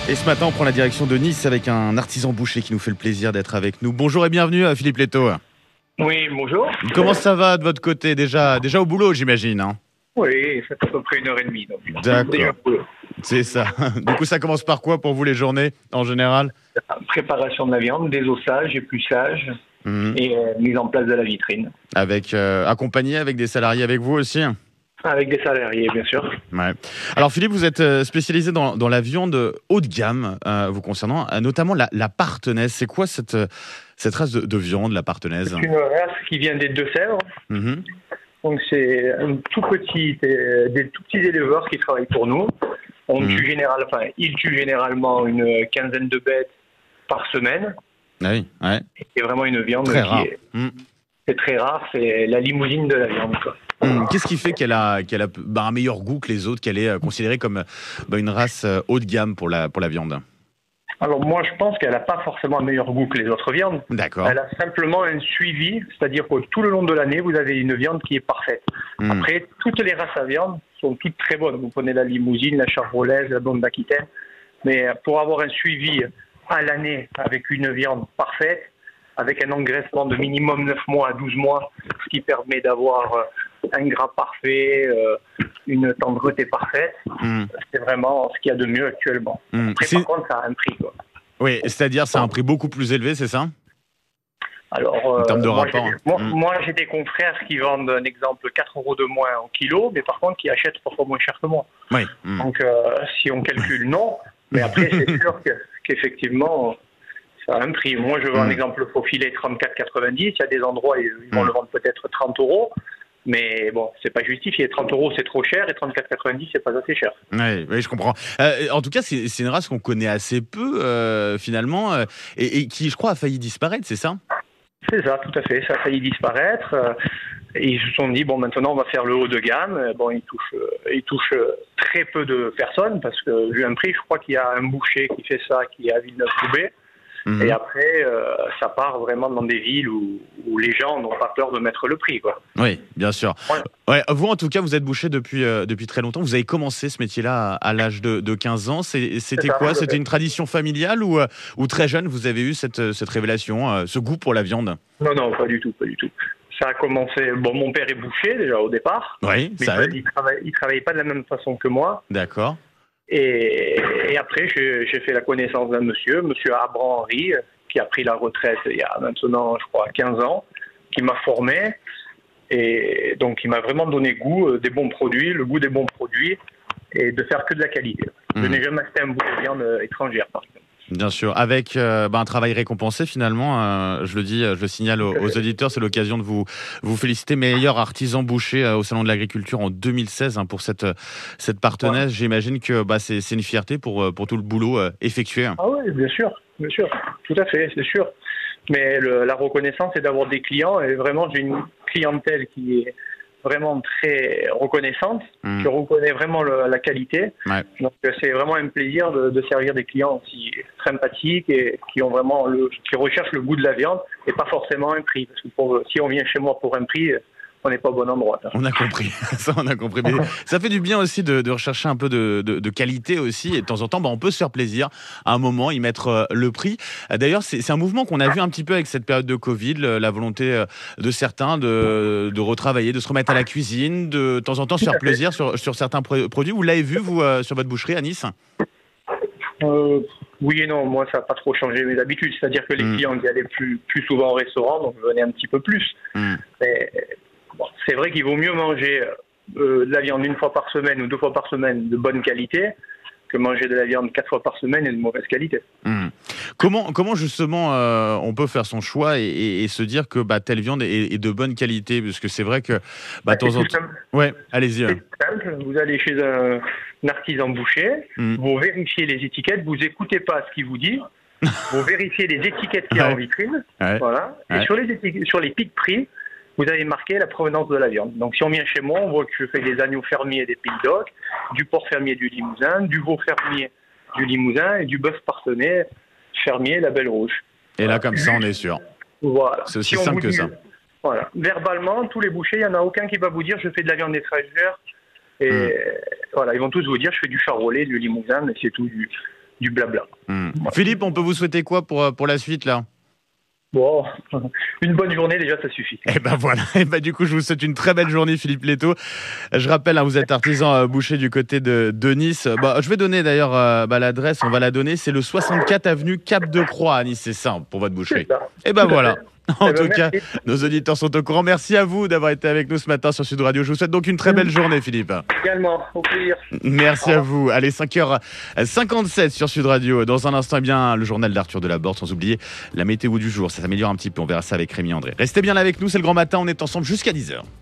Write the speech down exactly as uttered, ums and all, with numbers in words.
Et ce matin, on prend la direction de Nice avec un artisan boucher qui nous fait le plaisir d'être avec nous. Bonjour et bienvenue à Philippe Letto. Oui, bonjour. Comment ça va de votre côté? Déjà, déjà au boulot, j'imagine, hein? Oui, ça fait à peu près une heure et demie. Donc. D'accord, c'est ça. Du coup, ça commence par quoi pour vous les journées, en général? Préparation de la viande, désosage, épluchage mmh. et euh, mise en place de la vitrine. Avec euh, accompagné avec des salariés avec vous aussi? Avec des salariés, bien sûr. Ouais. Alors Philippe, vous êtes spécialisé dans, dans la viande haut de gamme, euh, vous concernant, euh, notamment la, la partenaise. C'est quoi cette, cette race de, de viande, la partenaise? C'est une race qui vient des Deux-Sèvres. Mmh. Donc c'est un tout petit, des tout petits éleveurs qui travaillent pour nous. On mmh. tue général, enfin, ils tuent généralement une quinzaine de bêtes par semaine. Oui, ouais. C'est vraiment une viande très qui rare. est mmh. c'est très rare. C'est la limousine de la viande, quoi. Mmh. Qu'est-ce qui fait qu'elle a, qu'elle a bah, un meilleur goût que les autres, qu'elle est considérée comme bah, une race haut de gamme pour la, pour la viande? Alors moi, je pense qu'elle n'a pas forcément un meilleur goût que les autres viandes. D'accord. Elle a simplement un suivi, c'est-à-dire que tout le long de l'année, vous avez une viande qui est parfaite. Mmh. Après, toutes les races à viande sont toutes très bonnes. Vous prenez la limousine, la charolaise, la blonde d'Aquitaine. Mais pour avoir un suivi à l'année avec une viande parfaite, avec un engraissement de minimum neuf mois à douze mois, ce qui permet d'avoir un gras parfait, euh, une tendreté parfaite, mmh. c'est vraiment ce qu'il y a de mieux actuellement. Mmh. Après, par contre, ça a un prix, quoi. Oui, c'est-à-dire c'est un prix beaucoup plus élevé, c'est ça? Alors, euh, en termes de moi, rapport. J'ai, moi, mmh. moi, j'ai des confrères qui vendent, un exemple, quatre euros de moins au kilo, mais par contre, qui achètent trois fois moins cher que moi. Oui. Mmh. Donc, euh, si on calcule, non. Mais après, c'est sûr que, qu'effectivement, ça a un prix. Moi, je vends mmh. un exemple faux filet trente-quatre quatre-vingt-dix. Il y a des endroits où ils vont mmh. le vendre peut-être trente euros. Mais bon, c'est pas justifié. trente euros, c'est trop cher, et trente-quatre quatre-vingt-dix, c'est pas assez cher. Oui, oui, je comprends. Euh, en tout cas, c'est, c'est une race qu'on connaît assez peu, euh, finalement, euh, et, et qui, je crois, a failli disparaître, c'est ça? C'est ça, tout à fait. Ça a failli disparaître. Euh, et ils se sont dit, bon, maintenant, on va faire le haut de gamme. Bon, ils touchent, euh, ils touchent très peu de personnes, parce que, vu un prix, je crois qu'il y a un boucher qui fait ça, qui est à Villeneuve-Loubet. Mmh. Et après, euh, ça part vraiment dans des villes où, où les gens n'ont pas peur de mettre le prix, quoi. Oui, bien sûr. Ouais. Ouais, vous, en tout cas, vous êtes boucher depuis, euh, depuis très longtemps. Vous avez commencé ce métier-là à, à l'âge de, de quinze ans. C'est, c'était quoi? C'était une tradition familiale ou, euh, ou très jeune, vous avez eu cette, cette révélation, euh, ce goût pour la viande? Non, non, pas du tout, pas du tout. Ça a commencé... Bon, mon père est boucher, déjà, au départ. Oui, mais ça il, aide. Il travaille, il travaillait pas de la même façon que moi. D'accord. Et, et après, j'ai, j'ai fait la connaissance d'un monsieur, monsieur Abran Henry, qui a pris la retraite il y a maintenant, je crois, quinze ans, qui m'a formé. Et donc, il m'a vraiment donné goût euh, des bons produits, le goût des bons produits, et de faire que de la qualité. Mmh. Je n'ai jamais acheté un bout de viande étrangère, par exemple. Bien sûr, avec euh, bah, un travail récompensé finalement, euh, je le dis, je le signale aux, aux auditeurs, c'est l'occasion de vous, vous féliciter, meilleur artisan boucher euh, au Salon de l'Agriculture en deux mille seize hein, pour cette, cette partenaise. Ouais. J'imagine que bah, c'est, c'est une fierté pour, pour tout le boulot euh, effectué. Ah oui, bien sûr, bien sûr, tout à fait, c'est sûr. Mais le, la reconnaissance, c'est d'avoir des clients, et vraiment j'ai une clientèle qui est vraiment très reconnaissante, mmh. qui reconnaît vraiment le, la qualité. Ouais. Donc c'est vraiment un plaisir de, de servir des clients aussi sympathiques et qui ont vraiment le, qui recherchent le goût de la viande et pas forcément un prix. Parce que pour, si on vient chez moi pour un prix, on n'est pas au bon endroit. On a compris, ça on a compris. Mais ça fait du bien aussi de, de rechercher un peu de, de, de qualité aussi. Et de temps en temps, bah, on peut se faire plaisir à un moment, y mettre euh, le prix. D'ailleurs, c'est, c'est un mouvement qu'on a vu un petit peu avec cette période de Covid, le, la volonté de certains de, de retravailler, de se remettre à la cuisine, de, de temps en temps se faire plaisir sur, sur certains pro- produits. Vous l'avez vu, vous, euh, sur votre boucherie à Nice? euh, Oui et non, moi ça n'a pas trop changé mes habitudes. C'est-à-dire que les mmh. clients y allaient plus, plus souvent au restaurant, donc je venais un petit peu plus. Mmh. Mais, bon, c'est vrai qu'il vaut mieux manger euh, de la viande une fois par semaine ou deux fois par semaine de bonne qualité que manger de la viande quatre fois par semaine et de mauvaise qualité. Mmh. Comment, comment justement euh, on peut faire son choix et, et, et se dire que bah, telle viande est, est de bonne qualité? Parce que c'est vrai que bah, de temps en temps... Ouais, allez-y. C'est simple, vous allez chez un, un artisan boucher, mmh. vous vérifiez les étiquettes, vous écoutez pas ce qu'il vous dit, vous vérifiez les étiquettes qu'il y a ouais. en vitrine, ouais. voilà, et ouais. sur les étiquettes, sur les pics prix, vous avez marqué la provenance de la viande. Donc, si on vient chez moi, on voit que je fais des agneaux fermiers des Pays d'Oc, du porc fermier du Limousin, du veau fermier du Limousin et du bœuf partenaire fermier la Belle Rouge. Et voilà. Là, comme ça, on est sûr. Voilà. C'est aussi si simple que dit, ça. Voilà. Verbalement, tous les bouchers, il n'y en a aucun qui va vous dire je fais de la viande étrangère. Et mmh. voilà, ils vont tous vous dire je fais du charolais, du Limousin, mais c'est tout. Du... du blabla. Mmh. Voilà. Philippe, on peut vous souhaiter quoi pour, pour la suite là ? Bon, une bonne journée déjà, ça suffit. Et ben voilà, et ben du coup je vous souhaite une très belle journée Philippe Letto. Je rappelle, hein, vous êtes artisan euh, boucher du côté de, de Nice. Bah, je vais donner d'ailleurs euh, bah, l'adresse, on va la donner, c'est le soixante-quatre avenue Cap de Croix à Nice, c'est ça pour votre boucherie. Et ben voilà. En Eh ben, tout cas, merci. nos auditeurs sont au courant. Merci à vous d'avoir été avec nous ce matin sur Sud Radio. Je vous souhaite donc une très belle journée Philippe. Également, au plaisir. Merci à vous. Allez, cinq heures cinquante-sept sur Sud Radio. Dans un instant, eh bien, le journal d'Arthur Delaborde, sans oublier la météo du jour. Ça s'améliore un petit peu. On verra ça avec Rémi André. Restez bien là avec nous. C'est le grand matin. On est ensemble jusqu'à dix heures.